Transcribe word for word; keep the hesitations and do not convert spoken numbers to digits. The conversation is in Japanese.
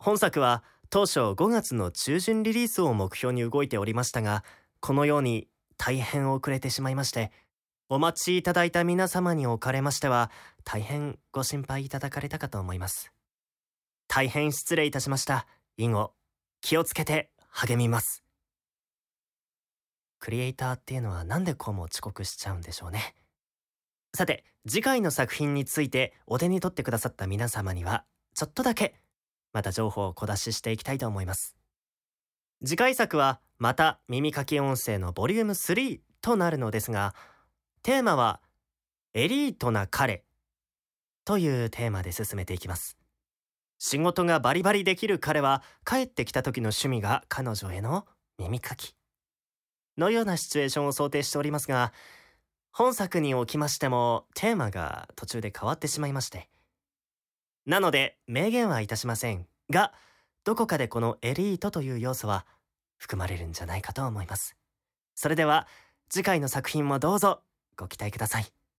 本作は当初ごがつの中旬リリースを目標に動いておりましたが、このように大変遅れてしまいまして、お待ちいただいた皆様におかれましては、大変ご心配いただかれたかと思います。大変失礼いたしました。以後、気をつけて励みます。クリエイターっていうのはなんでこうも遅刻しちゃうんでしょうね。さて、次回の作品についてお手に取ってくださった皆様には、ちょっとだけ、また情報を小出ししていきたいと思います。次回作は、また耳かき音声のボリュームスリーとなるのですが、テーマは、エリートな彼というテーマで進めていきます。仕事がバリバリできる彼は、帰ってきた時の趣味が彼女への耳かきのようなシチュエーションを想定しておりますが、本作におきましてもテーマが途中で変わってしまいまして。なので明言はいたしませんが、どこかでこのエリートという要素は含まれるんじゃないかと思います。それでは次回の作品もどうぞご期待ください。